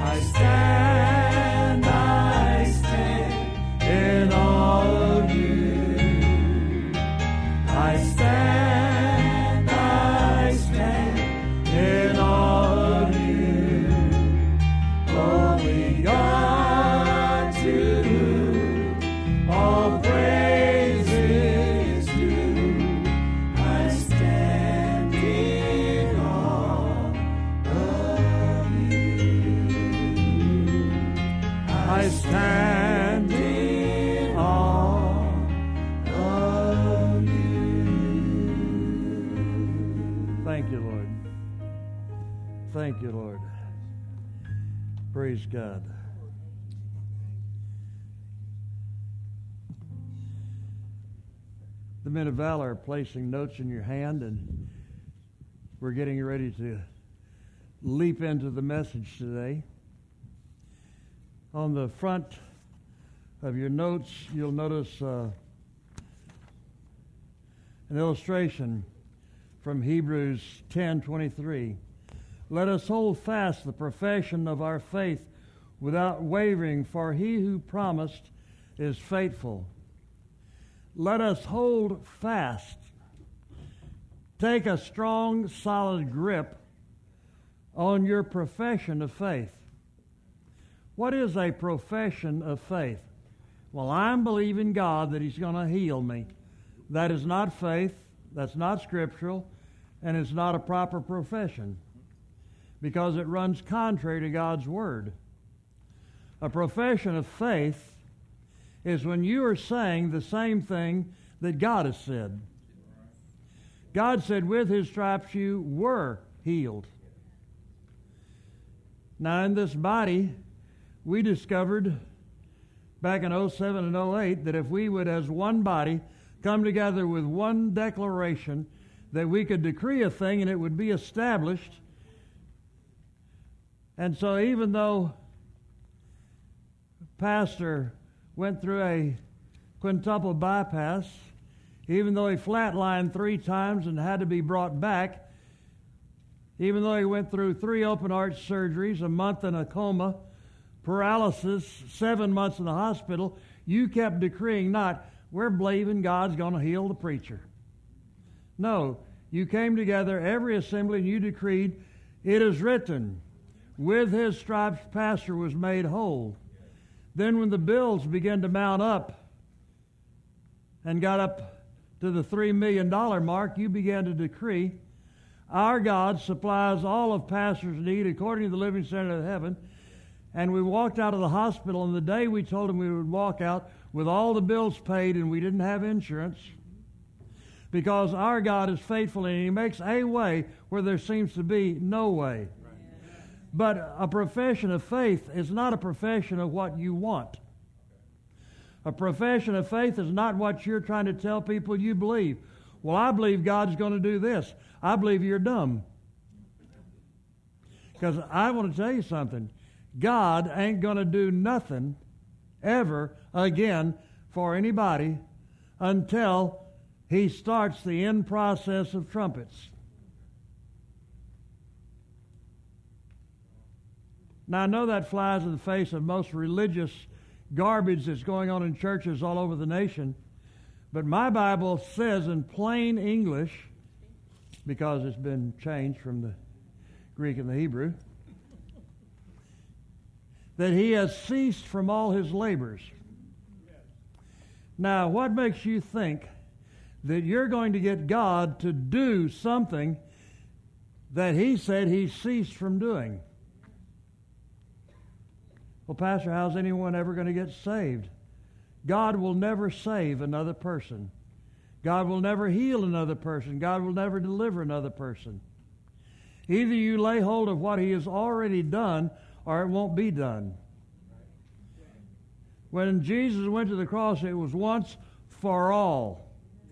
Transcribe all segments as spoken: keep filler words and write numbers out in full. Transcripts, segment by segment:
I stand, I stand in awe of you. I stand, I stand in awe of you. Holy God, to whom all praise is due. I stand in awe of you. I stand in awe of you. Thank you, Lord. Thank you, Lord. Praise God. The men of valor are placing notes in your hand, and we're getting ready to leap into the message today. On the front of your notes, you'll notice uh, an illustration from Hebrews ten twenty-three. Let us hold fast the profession of our faith without wavering, for he who promised is faithful. Let us hold fast. Take a strong, solid grip on your profession of faith. What is a profession of faith? Well, I'm believing God that he's going to heal me. That is not faith, that's not scriptural, and it's not a proper profession, because it runs contrary to God's word. A profession of faith is when you are saying the same thing that God has said. God said, with his stripes you were healed. Now, in this body, we discovered back in oh seven and oh eight that if we would, as one body, come together with one declaration, that we could decree a thing and it would be established. And so even though Pastor went through a quintuple bypass, even though he flatlined three times and had to be brought back, even though he went through three open heart surgeries, a month in a coma, paralysis, seven months in the hospital, you kept decreeing not, we're believing God's going to heal the preacher. No, you came together, every assembly, and you decreed, it is written, with his stripes pastor was made whole. Then when the bills began to mount up and got up to the three million dollars mark, you began to decree, our God supplies all of pastor's need according to the living standard of heaven. And we walked out of the hospital, and the day we told him we would walk out with all the bills paid and we didn't have insurance, because our God is faithful and he makes a way where there seems to be no way. But a profession of faith is not a profession of what you want. A profession of faith is not what you're trying to tell people you believe. Well, I believe God's going to do this. I believe you're dumb. Because I want to tell you something. God ain't going to do nothing ever again for anybody until he starts the end process of trumpets. Now, I know that flies in the face of most religious garbage that's going on in churches all over the nation, but my Bible says in plain English, because it's been changed from the Greek and the Hebrew, that he has ceased from all his labors. Now, what makes you think that you're going to get God to do something that he said he ceased from doing? Well, Pastor, how's anyone ever going to get saved? God will never save another person. God will never heal another person. God will never deliver another person. Either you lay hold of what he has already done, or it won't be done. When Jesus went to the cross, it was once for all.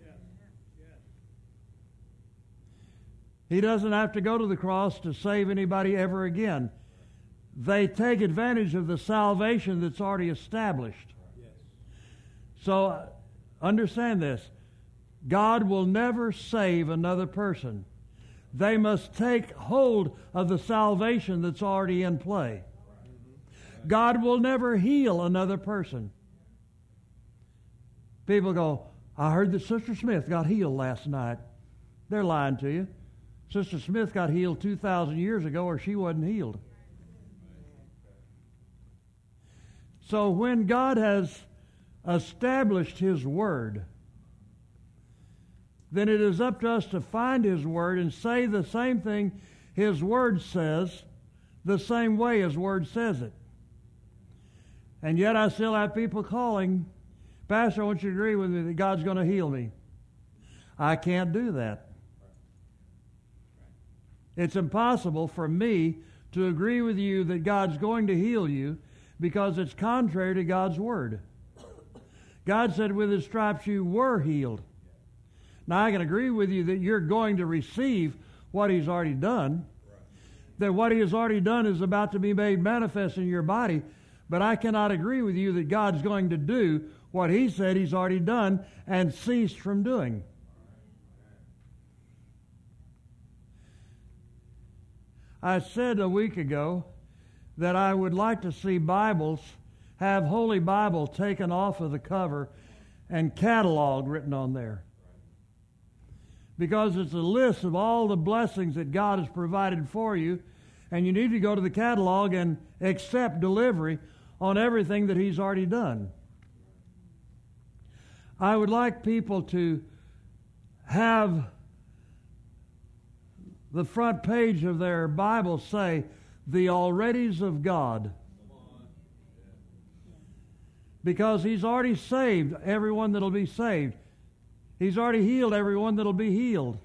He doesn't have to go to the cross to save anybody ever again. They take advantage of the salvation that's already established. So understand this. God will never save another person. They must take hold of the salvation that's already in play. God will never heal another person. People go, I heard that Sister Smith got healed last night. They're lying to you. Sister Smith got healed two thousand years ago, or she wasn't healed. So when God has established His Word, then it is up to us to find His Word and say the same thing His Word says, the same way His Word says it. And yet I still have people calling, Pastor, I want you to agree with me that God's going to heal me. I can't do that. It's impossible for me to agree with you that God's going to heal you because it's contrary to God's Word. God said with His stripes you were healed. Now I can agree with you that you're going to receive what He's already done, that what He has already done is about to be made manifest in your body, but I cannot agree with you that God's going to do what He said He's already done and ceased from doing. I said a week ago that I would like to see Bibles, have Holy Bible taken off of the cover and catalog written on there. Because it's a list of all the blessings that God has provided for you, and you need to go to the catalog and accept delivery on everything that He's already done. I would like people to have the front page of their Bible say, the alreadys of God. Because He's already saved everyone that'll be saved. He's already healed everyone that'll be healed.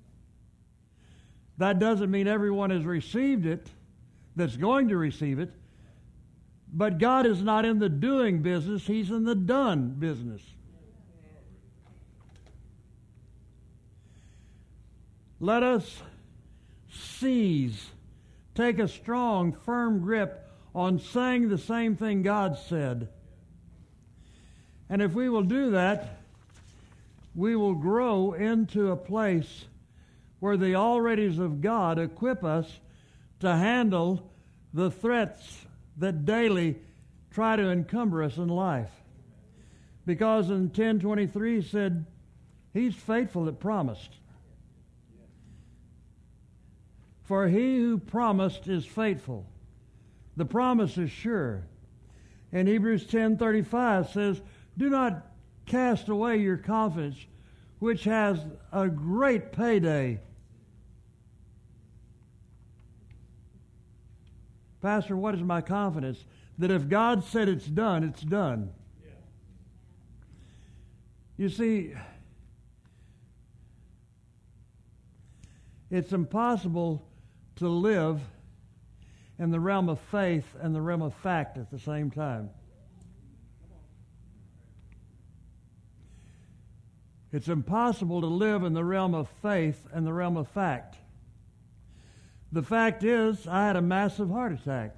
That doesn't mean everyone has received it that's going to receive it. But God is not in the doing business. He's in the done business. Let us seize, take a strong, firm grip on saying the same thing God said. And if we will do that, we will grow into a place where the alreadys of God equip us to handle the threats that daily try to encumber us in life. Because in ten twenty-three said, He's faithful that promised. For He who promised is faithful. The promise is sure. And Hebrews ten thirty-five says, do not cast away your confidence, which has a great payday. Pastor, what is my confidence? That if God said it's done, it's done. Yeah. You see, it's impossible to live in the realm of faith and the realm of fact at the same time. It's impossible to live in the realm of faith and the realm of fact. The fact is, I had a massive heart attack.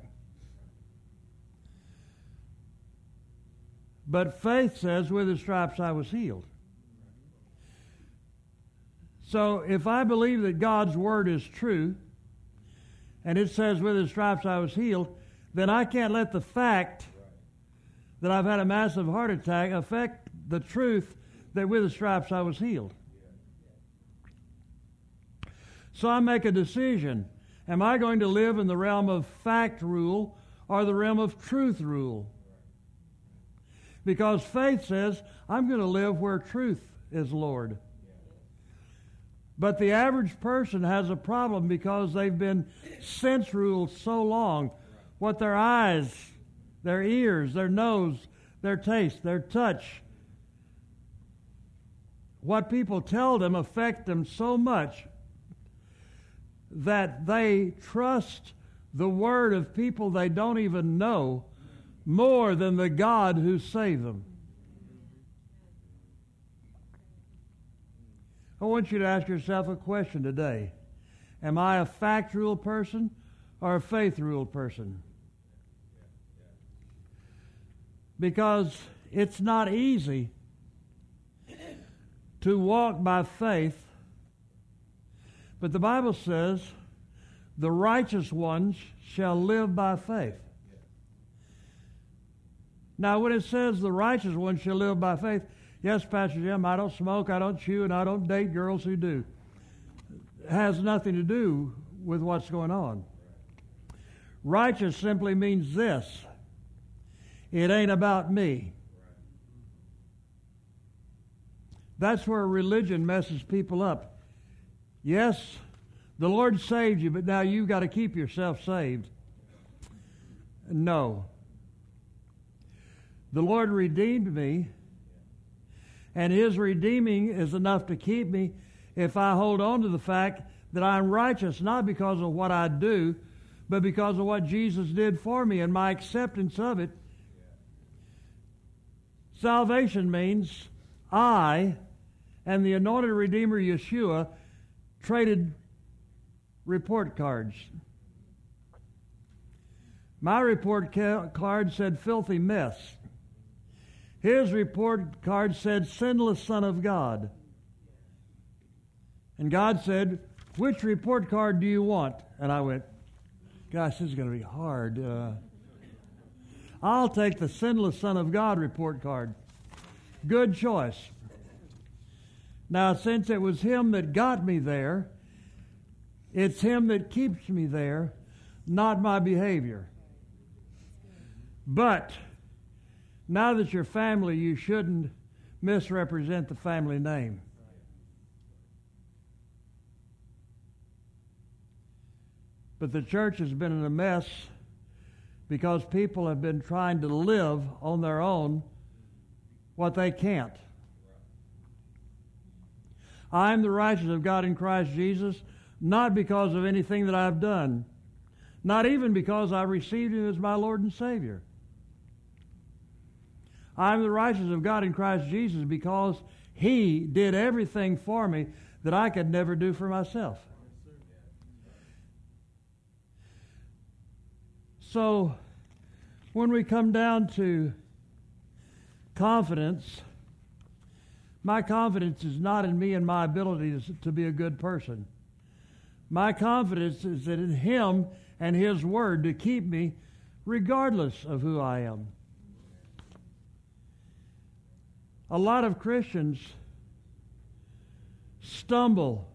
But faith says, with His stripes I was healed. So if I believe that God's Word is true, and it says, with His stripes I was healed, then I can't let the fact that I've had a massive heart attack affect the truth that with His stripes I was healed. So I make a decision. Am I going to live in the realm of fact rule or the realm of truth rule? Because faith says, I'm going to live where truth is Lord. But the average person has a problem because they've been sense ruled so long. What their eyes, their ears, their nose, their taste, their touch, what people tell them affect them so much that they trust the word of people they don't even know more than the God who saved them. I want you to ask yourself a question today. Am I a fact-ruled person or a faith-ruled person? Because it's not easy to walk by faith, but the Bible says the righteous ones shall live by faith. Now, when it says the righteous one shall live by faith, yes, Pastor Jim, I don't smoke, I don't chew, and I don't date girls who do. It has nothing to do with what's going on. Righteous simply means this: it ain't about me. That's where religion messes people up. Yes, the Lord saved you, but now you've got to keep yourself saved. No. The Lord redeemed me, and His redeeming is enough to keep me if I hold on to the fact that I'm righteous, not because of what I do, but because of what Jesus did for me and my acceptance of it. Salvation means I and the anointed Redeemer Yeshua traded report cards. My report ca- card said filthy mess. His report card said sinless Son of God. And God said, which report card do you want? And I went, gosh, this is going to be hard. Uh, I'll take the sinless Son of God report card. Good choice. Now, since it was Him that got me there, it's Him that keeps me there, not my behavior. But now that you're family, you shouldn't misrepresent the family name. But the church has been in a mess because people have been trying to live on their own what they can't. I am the righteousness of God in Christ Jesus, not because of anything that I've done, not even because I received Him as my Lord and Savior. I am the righteousness of God in Christ Jesus because He did everything for me that I could never do for myself. So, when we come down to confidence, my confidence is not in me and my ability to be a good person. My confidence is in Him and His Word to keep me regardless of who I am. A lot of Christians stumble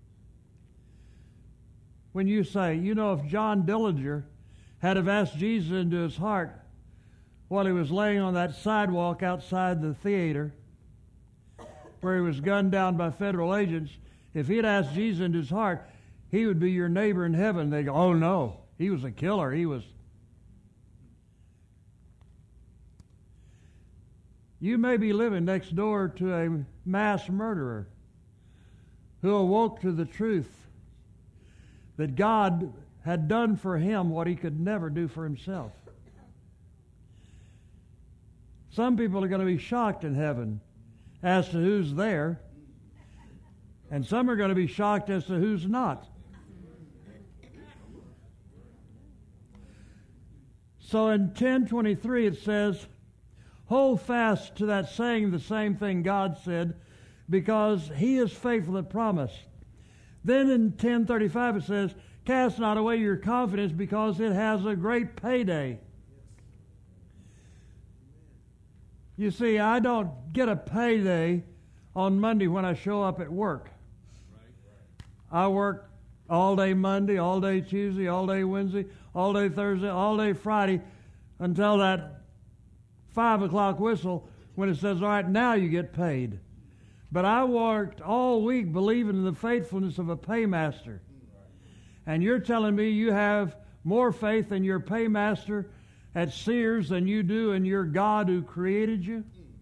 when you say, you know, if John Dillinger had have asked Jesus into his heart while he was laying on that sidewalk outside the theater where he was gunned down by federal agents, if he'd asked Jesus into his heart, he would be your neighbor in heaven. They go, oh no, he was a killer. He was. You may be living next door to a mass murderer who awoke to the truth that God had done for him what he could never do for himself. Some people are going to be shocked in heaven as to who's there, and some are going to be shocked as to who's not. So in ten twenty-three it says, hold fast to that saying the same thing God said, because He is faithful that promised. Then in ten thirty-five it says, cast not away your confidence because it has a great payday. You see, I don't get a payday on Monday when I show up at work. I work all day Monday, all day Tuesday, all day Wednesday, all day Thursday, all day Friday until that five o'clock whistle when it says, all right, now you get paid. But I worked all week believing in the faithfulness of a paymaster. And you're telling me you have more faith in your paymaster at Sears than you do in your God who created you?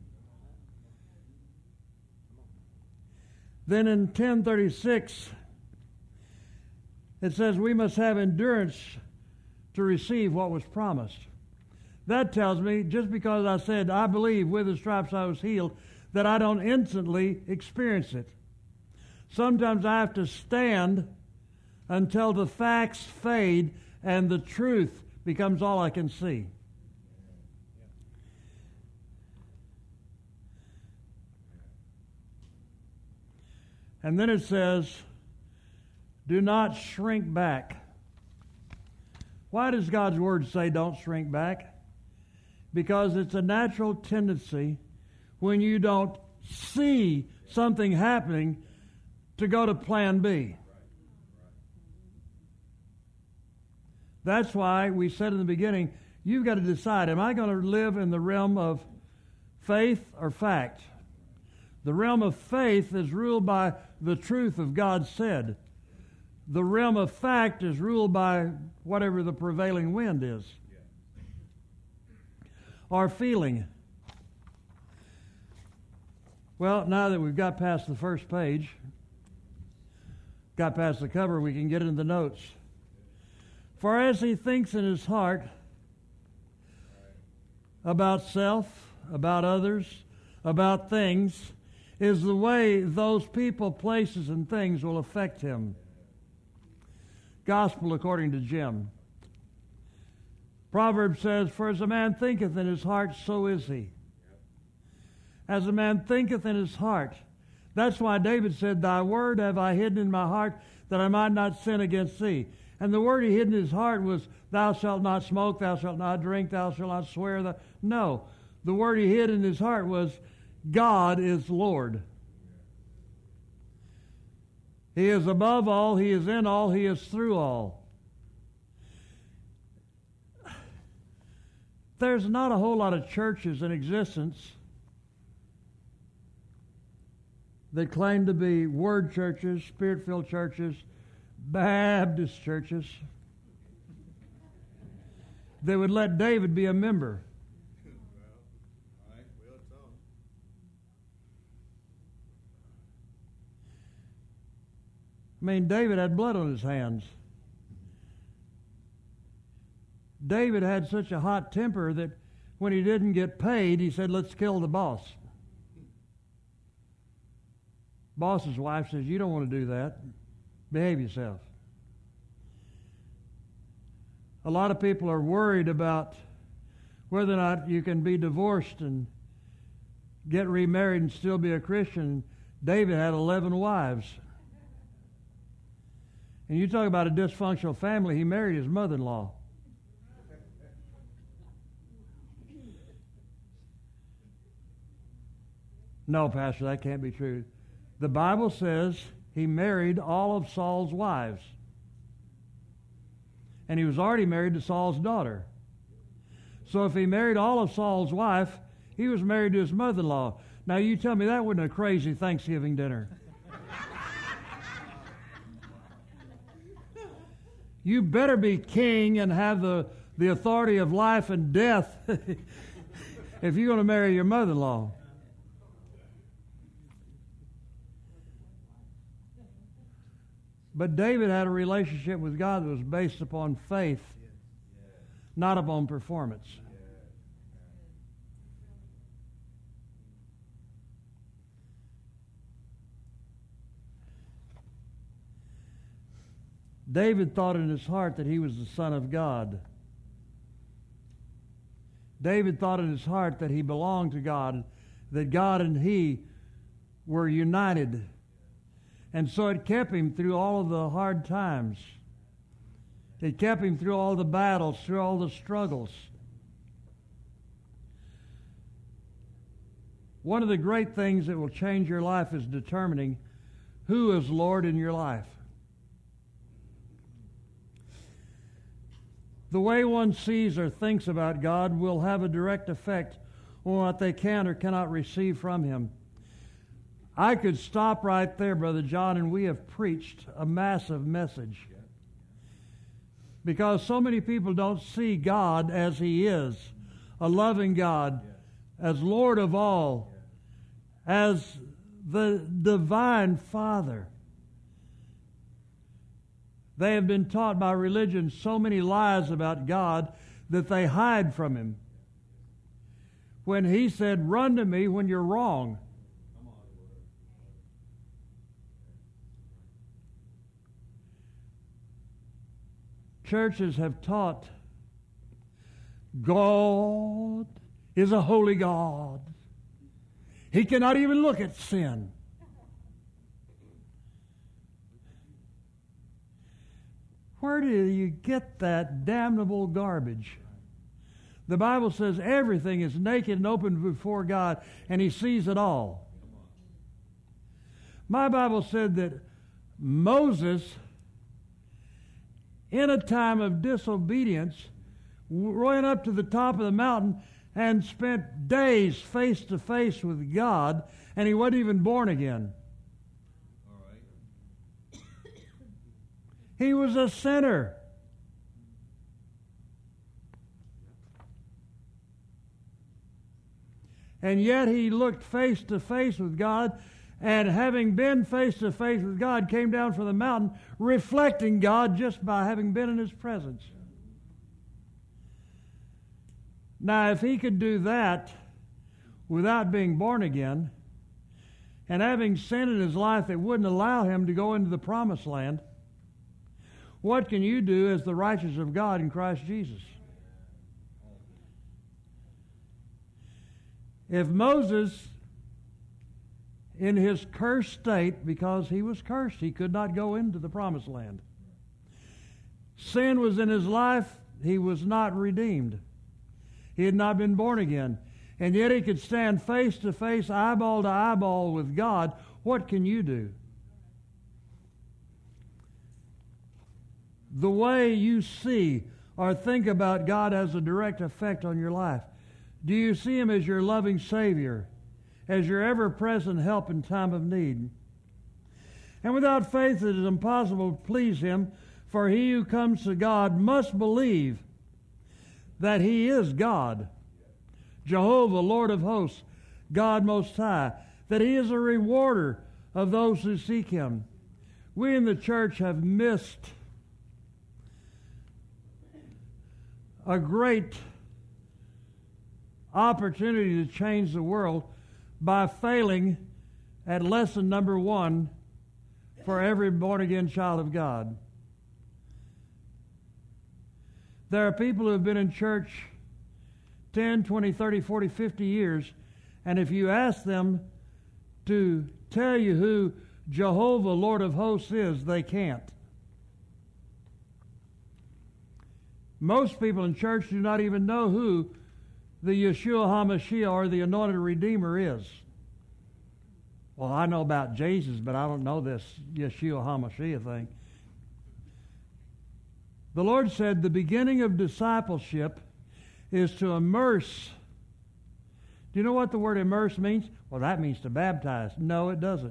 Then in ten thirty-six, it says we must have endurance to receive what was promised. That tells me, just because I said, I believe with His stripes I was healed, that I don't instantly experience it. Sometimes I have to stand until the facts fade and the truth becomes all I can see. And then it says, do not shrink back. Why does God's Word say don't shrink back? because it's a natural tendency when you don't see something happening to go to plan B. That's why we said in the beginning, you've got to decide, am I going to live in the realm of faith or fact? The realm of faith is ruled by the truth of God said. The realm of fact is ruled by whatever the prevailing wind is. Or feeling. Well, now that we've got past the first page, got past the cover, we can get into the notes. For as he thinks in his heart about self, about others, about things, is the way those people, places, and things will affect him. Gospel according to Jim. Proverbs says, for as a man thinketh in his heart, so is he. As a man thinketh in his heart. That's why David said, thy word have I hidden in my heart, that I might not sin against thee. And the word he hid in his heart was, thou shalt not smoke, thou shalt not drink, thou shalt not swear. Thou... No. The word he hid in his heart was, God is Lord. He is above all, he is in all, he is through all. There's not a whole lot of churches in existence that claim to be word churches, spirit-filled churches, Baptist churches, that would let David be a member. I mean, David had blood on his hands. David had such a hot temper that when he didn't get paid, he said, let's kill the boss. Boss's wife says, you don't want to do that. Behave yourself. A lot of people are worried about whether or not you can be divorced and get remarried and still be a Christian. David had eleven wives. And you talk about a dysfunctional family, he married his mother-in-law. No, Pastor, that can't be true. The Bible says he married all of Saul's wives. And he was already married to Saul's daughter. So if he married all of Saul's wife, he was married to his mother-in-law. Now you tell me that wasn't a crazy Thanksgiving dinner. You better be king and have the, the authority of life and death if you're going to marry your mother-in-law. But David had a relationship with God that was based upon faith, not upon performance. David thought in his heart that he was the Son of God. David thought in his heart that he belonged to God, that God and he were united. And so it kept him through all of the hard times. It kept him through all the battles, through all the struggles. One of the great things that will change your life is determining who is Lord in your life. The way one sees or thinks about God will have a direct effect on what they can or cannot receive from Him. I could stop right there, Brother John, and we have preached a massive message. Because so many people don't see God as He is, a loving God, as Lord of all, as the divine Father. They have been taught by religion so many lies about God that they hide from Him. When He said, run to me when you're wrong. Churches have taught God is a holy God. He cannot even look at sin. Where do you get that damnable garbage? The Bible says everything is naked and open before God, and He sees it all. My Bible said that Moses, in a time of disobedience, went up to the top of the mountain and spent days face to face with God, and he wasn't even born again. All right. He was a sinner. And yet he looked face to face with God, and having been face to face with God, came down from the mountain, reflecting God just by having been in His presence. Now, if he could do that without being born again, and having sin in his life that wouldn't allow him to go into the promised land, what can you do as the righteous of God in Christ Jesus? If Moses, in his cursed state, because he was cursed, he could not go into the promised land. Sin was in his life, he was not redeemed. He had not been born again. And yet he could stand face to face, eyeball to eyeball with God. What can you do? The way you see or think about God has a direct effect on your life. Do you see Him as your loving Savior, as your ever-present help in time of need? And without faith it is impossible to please Him, for he who comes to God must believe that He is God, Jehovah, Lord of hosts, God Most High, that He is a rewarder of those who seek Him. We in the church have missed a great opportunity to change the world by failing at lesson number one for every born-again child of God. There are people who have been in church ten, twenty, thirty, forty, fifty years, and if you ask them to tell you who Jehovah, Lord of hosts is, they can't. Most people in church do not even know who the Yeshua HaMashiach or the Anointed Redeemer is. Well, I know about Jesus, but I don't know this Yeshua HaMashiach thing. The Lord said the beginning of discipleship is to immerse. Do you know what the word immerse means? Well, that means to baptize. No, it doesn't.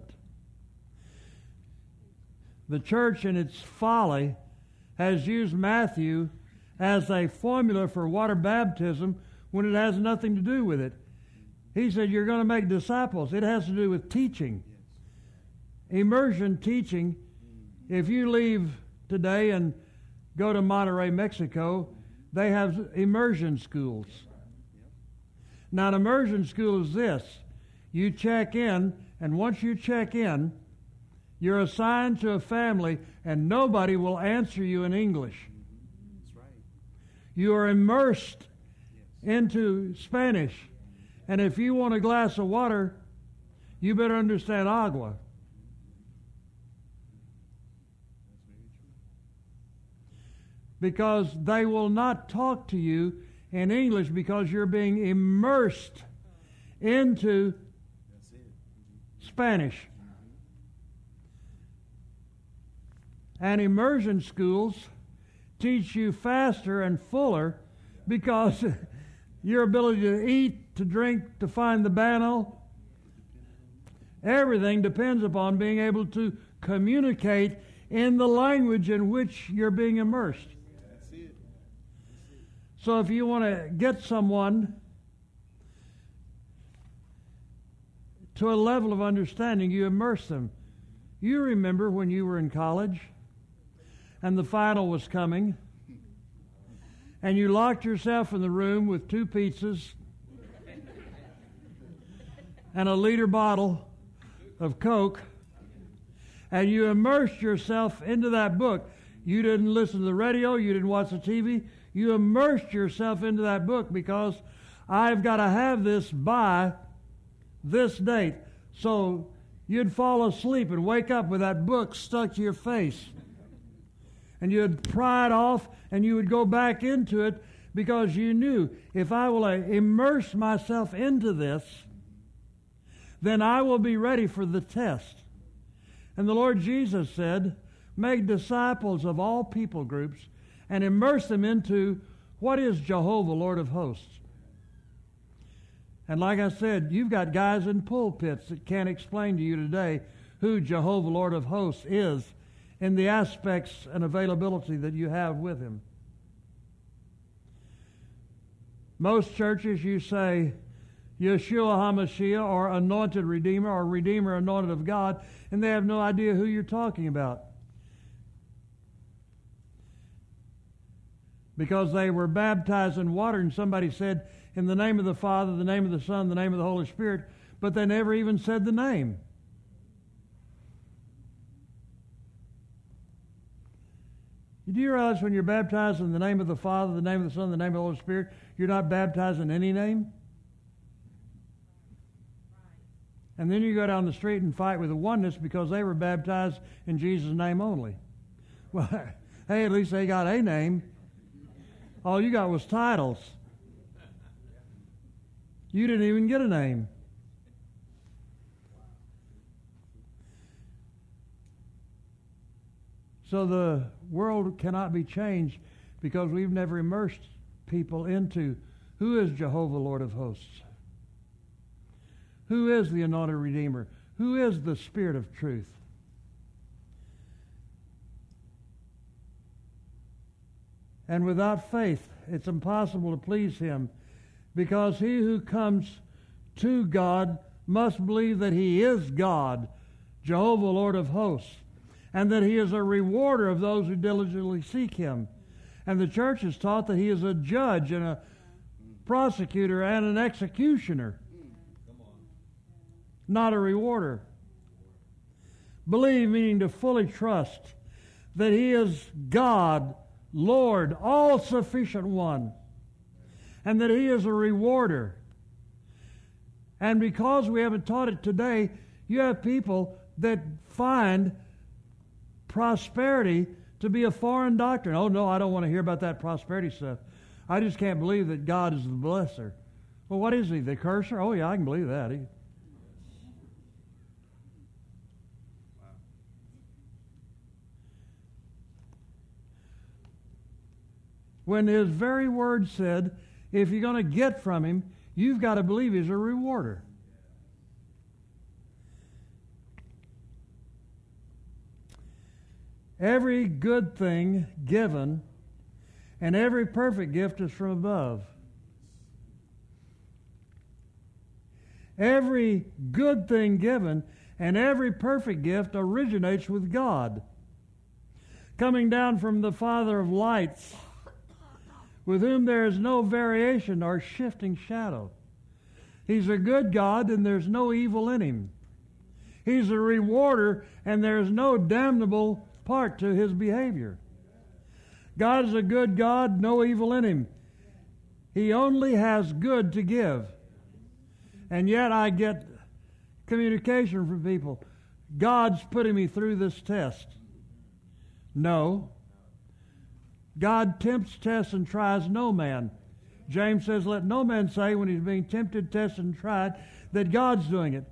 The church in its folly has used Matthew as a formula for water baptism when it has nothing to do with it. He said you're going to make disciples. It has to do with teaching. Immersion teaching. If you leave today and go to Monterrey, Mexico, they have immersion schools. Now, an immersion school is this. You check in, and once you check in, you're assigned to a family, and nobody will answer you in English. That's right. You are immersed into Spanish. And if you want a glass of water, you better understand agua. Because they will not talk to you in English because you're being immersed into Spanish. And immersion schools teach you faster and fuller because your ability to eat, to drink, to find the bano, everything depends upon being able to communicate in the language in which you're being immersed. So if you want to get someone to a level of understanding, you immerse them. You remember when you were in college and the final was coming and you locked yourself in the room with two pizzas and a liter bottle of Coke, and you immersed yourself into that book. You didn't listen to the radio, you didn't watch the T V, you immersed yourself into that book because I've got to have this by this date. So you'd fall asleep and wake up with that book stuck to your face. And you'd pry it off and you would go back into it because you knew, if I will immerse myself into this, then I will be ready for the test. And the Lord Jesus said, make disciples of all people groups and immerse them into what is Jehovah, Lord of hosts. And like I said, you've got guys in pulpits that can't explain to you today who Jehovah, Lord of hosts is in the aspects and availability that you have with him. Most churches, you say Yeshua HaMashiach or Anointed Redeemer or Redeemer Anointed of God, and they have no idea who you're talking about. Because they were baptized in water and somebody said, in the name of the Father, the name of the Son, the name of the Holy Spirit, but they never even said the name. Do you realize when you're baptized in the name of the Father, the name of the Son, the name of the Holy Spirit, you're not baptized in any name? And then you go down the street and fight with the oneness because they were baptized in Jesus' name only. Well, hey, at least they got a name. All you got was titles. You didn't even get a name. So the world cannot be changed because we've never immersed people into who is Jehovah, Lord of hosts? Who is the Anointed Redeemer? Who is the Spirit of truth? And without faith, it's impossible to please him, because he who comes to God must believe that he is God, Jehovah, Lord of hosts, and that he is a rewarder of those who diligently seek him. And the church has taught that he is a judge and a prosecutor and an executioner, not a rewarder. Believe, meaning to fully trust that he is God, Lord, all-sufficient one, and that he is a rewarder. And because we haven't taught it today, you have people that find prosperity to be a foreign doctrine. Oh, no, I don't want to hear about that prosperity stuff. I just can't believe that God is the blesser. Well, what is he, the curser? Oh, yeah, I can believe that. He, when his very word said, if you're going to get from him, you've got to believe he's a rewarder. Every good thing given and every perfect gift is from above. Every good thing given and every perfect gift originates with God, coming down from the Father of lights, with whom there is no variation or shifting shadow. He's a good God, and there's no evil in him. He's a rewarder, and there's no damnable part to his behavior. God is a good God, no evil in him. He only has good to give. And yet I get communication from people. God's putting me through this test. No. God tempts, tests, and tries no man. James says, let no man say when he's being tempted, tested, and tried that God's doing it.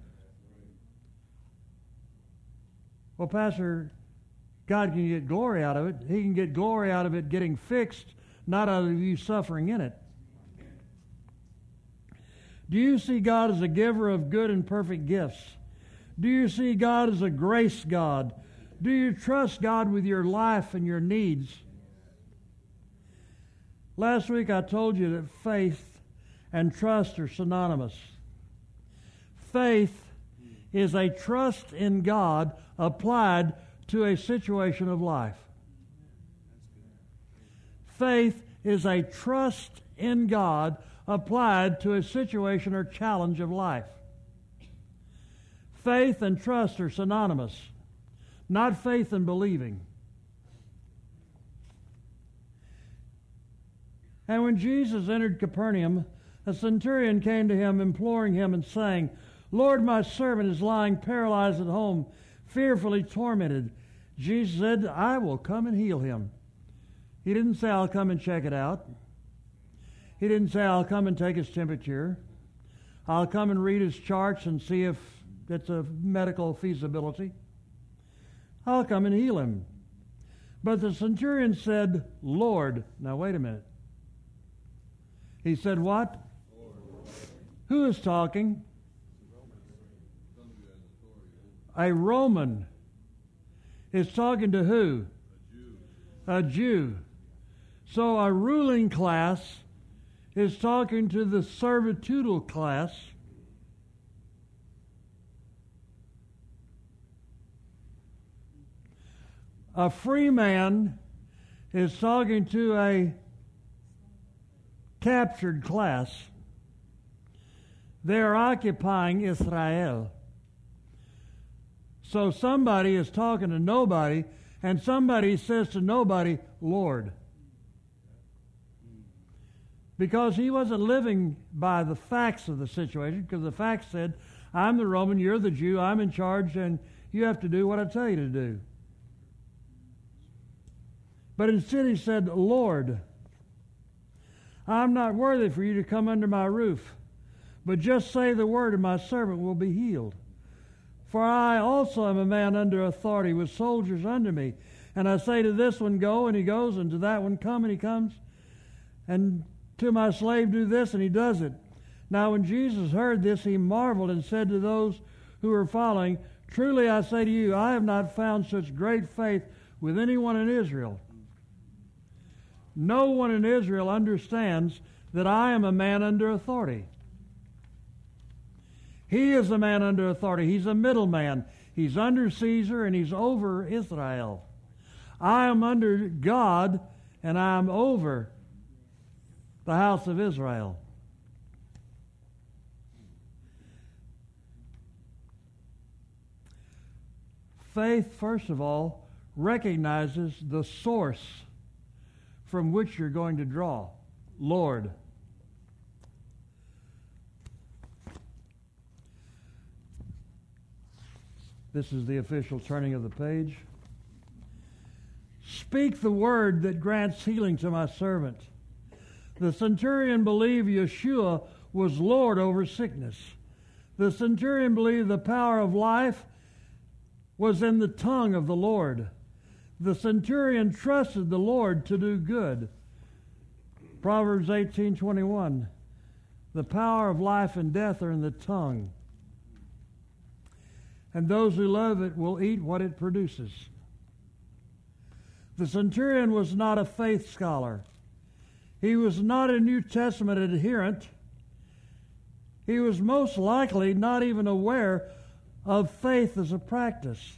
Well, Pastor, God can get glory out of it. He can get glory out of it getting fixed, not out of you suffering in it. Do you see God as a giver of good and perfect gifts? Do you see God as a grace God? Do you trust God with your life and your needs? Last week I told you that faith and trust are synonymous. Faith is a trust in God applied to a situation of life. Faith is a trust in God applied to a situation or challenge of life. Faith and trust are synonymous, not faith and believing. And when Jesus entered Capernaum, a centurion came to him, imploring him and saying, Lord, my servant is lying paralyzed at home, fearfully tormented. Jesus said, I will come and heal him. He didn't say, I'll come and check it out. He didn't say, I'll come and take his temperature. I'll come and read his charts and see if it's a medical feasibility. I'll come and heal him. But the centurion said, Lord. Now wait a minute. He said what? Lord. Who is talking? A Roman is talking to who? A Jew. A Jew. So a ruling class is talking to the servitudal class. A free man is talking to a captured class. They are occupying Israel. So somebody is talking to nobody, and somebody says to nobody, Lord. Because he wasn't living by the facts of the situation, because the facts said, I'm the Roman, you're the Jew, I'm in charge, and you have to do what I tell you to do. But instead he said, Lord, I'm not worthy for you to come under my roof, but just say the word and my servant will be healed. For I also am a man under authority with soldiers under me. And I say to this one, go, and he goes, and to that one, come, and he comes. And to my slave, do this, and he does it. Now when Jesus heard this, he marveled and said to those who were following, truly I say to you, I have not found such great faith with anyone in Israel. No one in Israel understands that I am a man under authority. He is a man under authority. He's a middleman. He's under Caesar and he's over Israel. I am under God and I am over the house of Israel. Faith, first of all, recognizes the source from which you're going to draw. Lord. This is the official turning of the page. Speak the word that grants healing to my servant. The centurion believed Yeshua was Lord over sickness. The centurion believed the power of life was in the tongue of the Lord. The centurion trusted the Lord to do good. Proverbs eighteen twenty-one. The power of life and death are in the tongue, and those who love it will eat what it produces. The centurion was not a faith scholar. He was not a New Testament adherent. He was most likely not even aware of faith as a practice.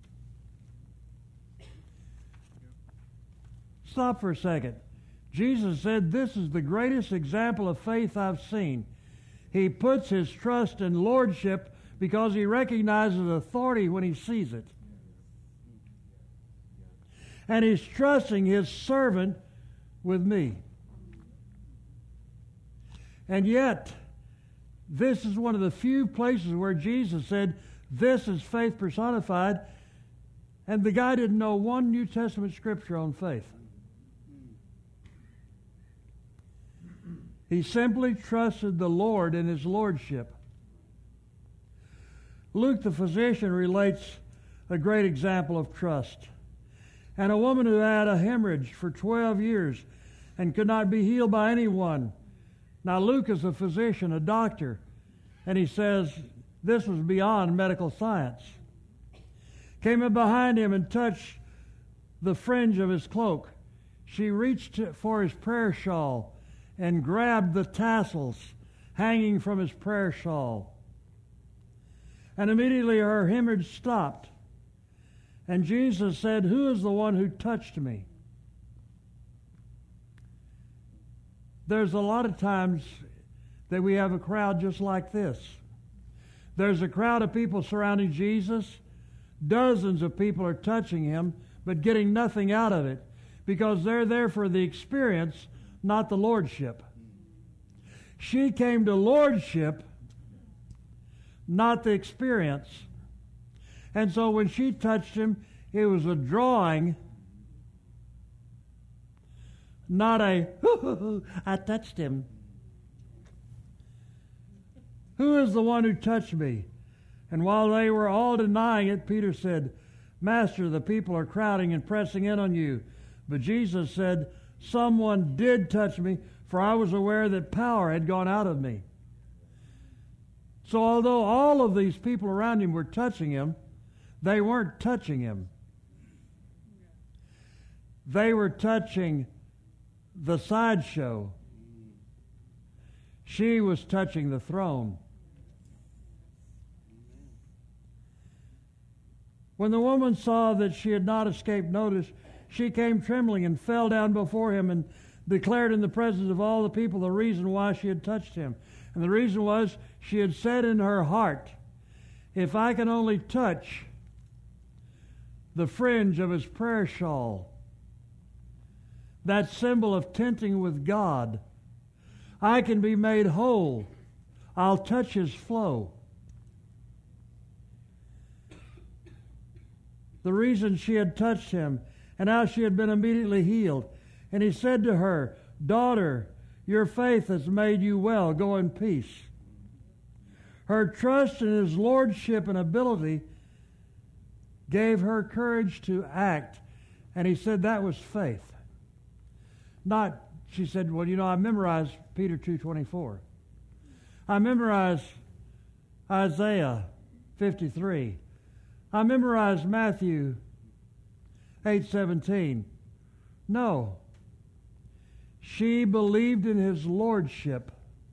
Stop for a second. Jesus said, this is the greatest example of faith I've seen. He puts his trust in lordship because he recognizes authority when he sees it. And he's trusting his servant with me. And yet, this is one of the few places where Jesus said, this is faith personified, and the guy didn't know one New Testament scripture on faith. He simply trusted the Lord in his lordship. Luke the physician relates a great example of trust. And a woman who had a hemorrhage for twelve years and could not be healed by anyone. Now Luke is a physician, a doctor, and he says this was beyond medical science. Came in behind him and touched the fringe of his cloak. She reached for his prayer shawl and grabbed the tassels hanging from his prayer shawl. And immediately her hemorrhage stopped. And Jesus said, who is the one who touched me? There's a lot of times that we have a crowd just like this. There's a crowd of people surrounding Jesus. Dozens of people are touching him, but getting nothing out of it because they're there for the experience, not the lordship. She came to lordship, not the experience. And so when she touched him, it was a drawing, not a, I touched him. Who is the one who touched me? And while they were all denying it, Peter said, Master, the people are crowding and pressing in on you. But Jesus said, someone did touch me, for I was aware that power had gone out of me. So although all of these people around him were touching him, they weren't touching him. They were touching the sideshow. She was touching the throne. When the woman saw that she had not escaped notice, she came trembling and fell down before him and declared in the presence of all the people the reason why she had touched him. And the reason was she had said in her heart, if I can only touch the fringe of his prayer shawl, that symbol of tenting with God, I can be made whole. I'll touch his flow. The reason she had touched him, and how she had been immediately healed. And he said to her, Daughter, your faith has made you well. Go in peace. Her trust in his lordship and ability gave her courage to act. And he said that was faith. Not, she said, well, you know, I memorized Peter two twenty-four. I memorized Isaiah fifty-three. I memorized Matthew eight seventeen. No. She believed in his lordship.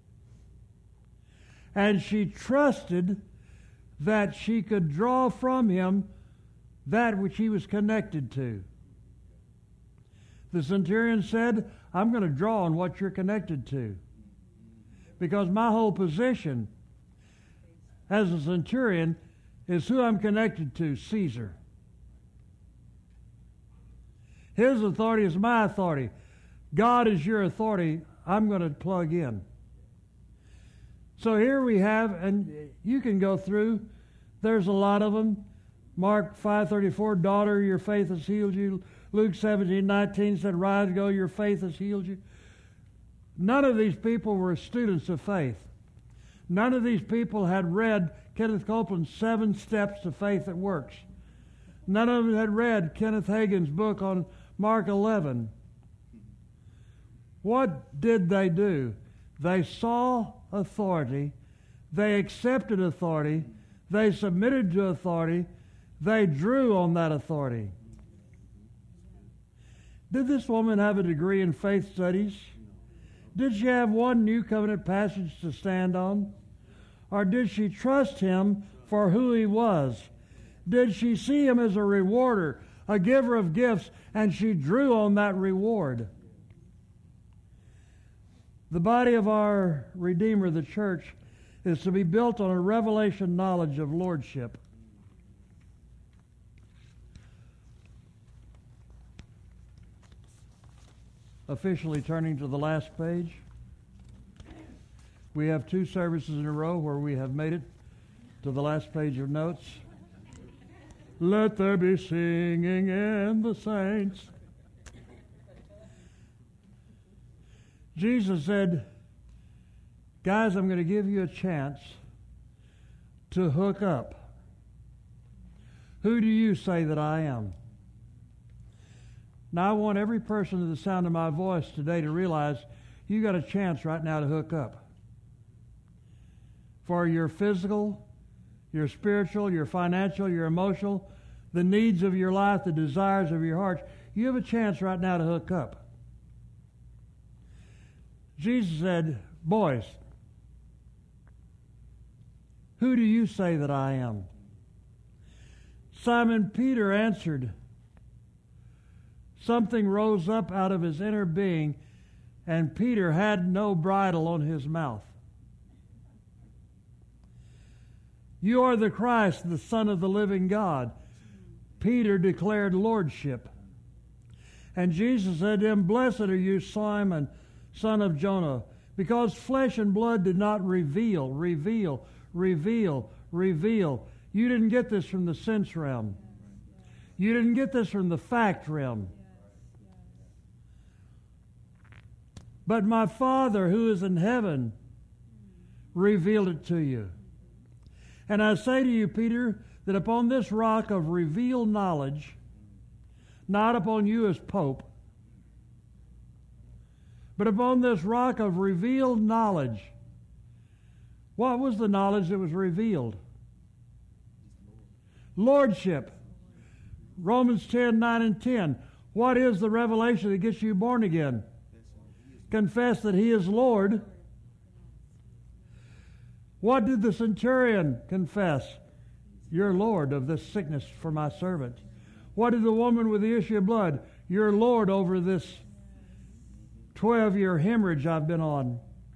And she trusted that she could draw from him that which he was connected to. The centurion said, I'm going to draw on what you're connected to. Because my whole position as a centurion is who I'm connected to, Caesar. His authority is my authority. God is your authority. I'm going to plug in. So here we have, and you can go through, there's a lot of them. Mark five thirty-four, daughter, your faith has healed you. Luke seventeen nineteen said, rise, go, your faith has healed you. None of these people were students of faith. None of these people had read Kenneth Copeland's Seven Steps to Faith That Works. None of them had read Kenneth Hagin's book on Mark eleven. What did they do? They saw authority. They accepted authority. They submitted to authority. They drew on that authority. Did this woman have a degree in faith studies? Did she have one New Covenant passage to stand on? Or did she trust him for who he was? Did she see him as a rewarder, a giver of gifts, and she drew on that reward? The body of our Redeemer, the church, is to be built on a revelation knowledge of lordship. Officially turning to the last page. We have two services in a row where we have made it to the last page of notes. Let there be singing in the saints. Jesus said, guys, I'm going to give you a chance to hook up. Who do you say that I am? Now, I want every person to the sound of my voice today to realize you got a chance right now to hook up. For your physical, your spiritual, your financial, your emotional, the needs of your life, the desires of your heart, you have a chance right now to hook up. Jesus said, boys, who do you say that I am? Simon Peter answered. Something rose up out of his inner being, and Peter had no bridle on his mouth. You are the Christ, the Son of the living God. Peter declared lordship. And Jesus said to him, blessed are you, Simon, son of Jonah, because flesh and blood did not reveal, reveal, reveal, reveal. You didn't get this from the sense realm. You didn't get this from the fact realm. But my Father who is in heaven, revealed it to you. And I say to you, Peter, that upon this rock of revealed knowledge, not upon you as Pope, but upon this rock of revealed knowledge. What was the knowledge that was revealed? Lordship. Romans ten, nine and ten. What is the revelation that gets you born again? Confess that He is Lord. What did the centurion confess? You're Lord of this sickness for my servant. What did the woman with the issue of blood? You're Lord over this twelve-year hemorrhage I've been on.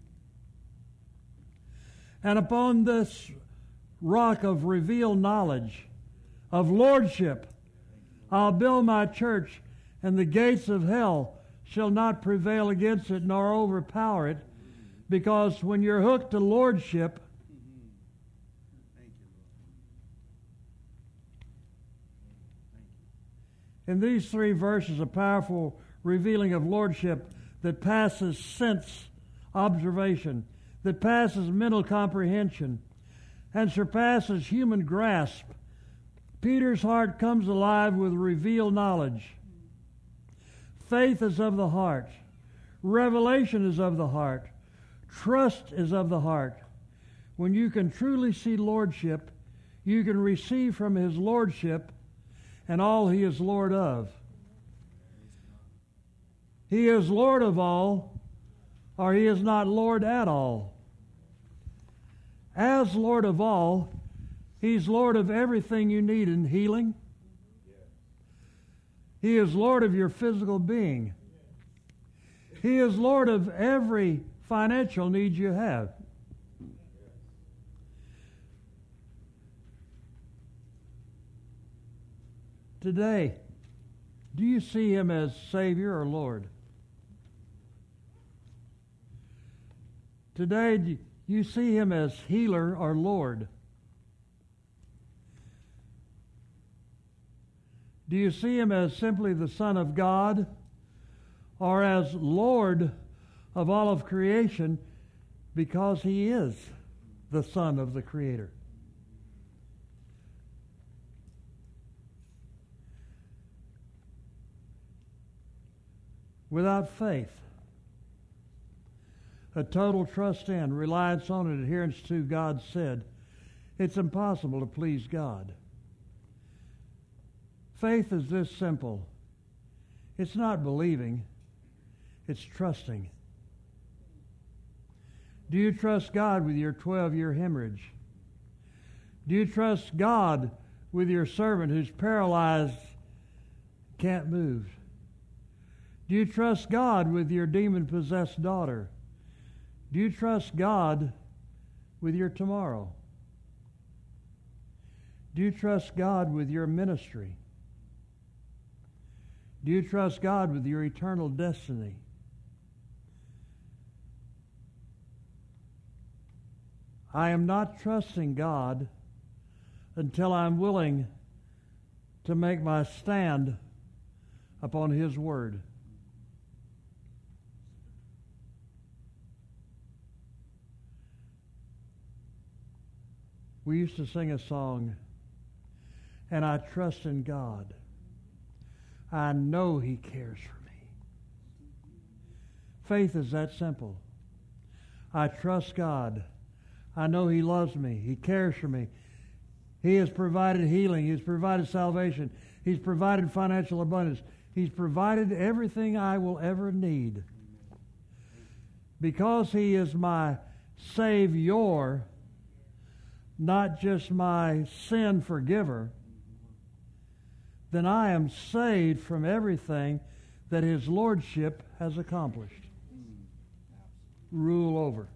And upon this rock of revealed knowledge, of lordship, I'll build my church, and the gates of hell shall not prevail against it nor overpower it, because when you're hooked to lordship, in these three verses, a powerful revealing of lordship that passes sense observation, that passes mental comprehension, and surpasses human grasp. Peter's heart comes alive with revealed knowledge. Faith is of the heart. Revelation is of the heart. Trust is of the heart. When you can truly see lordship, you can receive from His lordship and all He is Lord of. He is Lord of all, or He is not Lord at all. As Lord of all, He's Lord of everything you need in healing. He is Lord of your physical being. He is Lord of every financial need you have. Today, do you see Him as Savior or Lord? Today, do you see Him as Healer or Lord? Do you see Him as simply the Son of God, or as Lord of all of creation, because He is the Son of the Creator? Without faith, a total trust in, reliance on, and adherence to God said, it's impossible to please God. Faith is this simple. It's not believing, it's trusting. Do you trust God with your twelve-year hemorrhage? Do you trust God with your servant who's paralyzed, can't move? Do you trust God with your demon-possessed daughter? Do you trust God with your tomorrow? Do you trust God with your ministry? Do you trust God with your eternal destiny? I am not trusting God until I'm willing to make my stand upon His Word. We used to sing a song, and I trust in God. I know He cares for me. Faith is that simple. I trust God. I know He loves me. He cares for me. He has provided healing. He's provided salvation. He's provided financial abundance. He's provided everything I will ever need. Because He is my Savior, not just my sin forgiver, then I am saved from everything that His Lordship has accomplished. Rule over.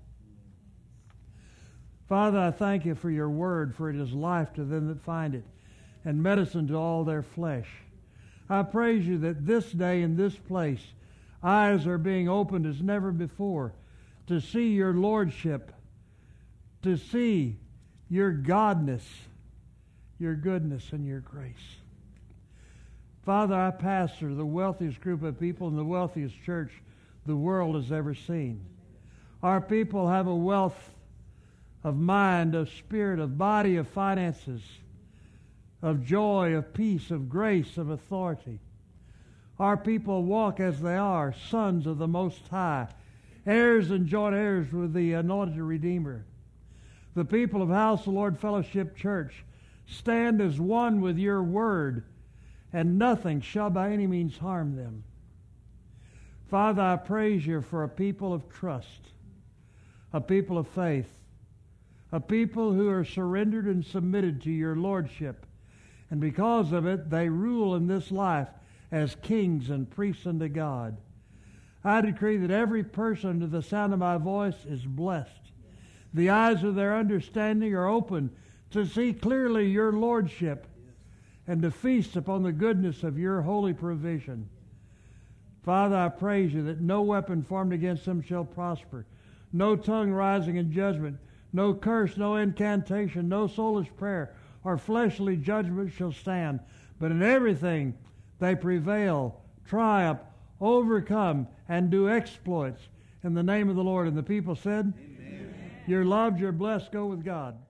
Father, I thank You for Your word, for it is life to them that find it, and medicine to all their flesh. I praise You that this day in this place, eyes are being opened as never before to see Your Lordship, to see Your godness, Your goodness, and Your grace. Father, I pastor the wealthiest group of people in the wealthiest church the world has ever seen. Our people have a wealth of mind, of spirit, of body, of finances, of joy, of peace, of grace, of authority. Our people walk as they are, sons of the Most High, heirs and joint heirs with the anointed Redeemer. The people of House of the Lord Fellowship Church stand as one with your word, and nothing shall by any means harm them. Father, I praise you for a people of trust, a people of faith, a people who are surrendered and submitted to your lordship. And because of it, they rule in this life as kings and priests unto God. I decree that every person under the sound of my voice is blessed. The eyes of their understanding are open to see clearly your lordship and to feast upon the goodness of your holy provision. Father, I praise you that no weapon formed against them shall prosper, no tongue rising in judgment, no curse, no incantation, no soulish prayer, or fleshly judgment shall stand. But in everything they prevail, triumph, overcome, and do exploits in the name of the Lord. And the people said, Amen. You're loved, you're blessed. Go with God.